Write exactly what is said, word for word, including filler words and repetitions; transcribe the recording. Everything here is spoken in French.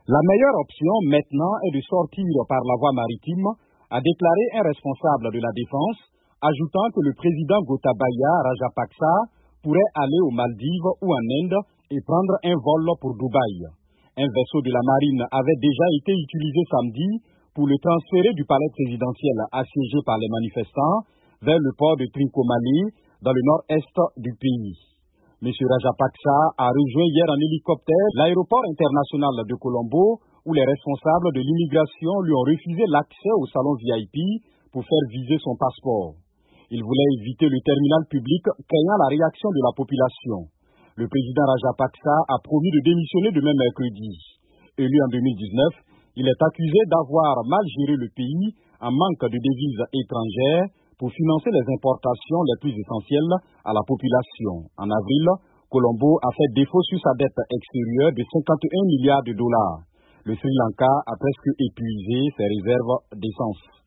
La meilleure option maintenant est de sortir par la voie maritime, a déclaré un responsable de la défense, ajoutant que le président Gotabaya Rajapaksa pourrait aller aux Maldives ou en Inde et prendre un vol pour Dubaï. Un vaisseau de la marine avait déjà été utilisé samedi pour le transférer du palais présidentiel assiégé par les manifestants vers le port de Trincomalee dans le nord-est du pays. M. Rajapaksa a rejoint hier en hélicoptère l'aéroport international de Colombo où les responsables de l'immigration lui ont refusé l'accès au salon V I P pour faire viser son passeport. Il voulait éviter le terminal public craignant la réaction de la population. Le président Rajapaksa a promis de démissionner demain mercredi. Élu en deux mille dix-neuf, il est accusé d'avoir mal géré le pays en manque de devises étrangères pour financer les importations les plus essentielles à la population. En avril, Colombo a fait défaut sur sa dette extérieure de cinquante et un milliards de dollars. Le Sri Lanka a presque épuisé ses réserves d'essence.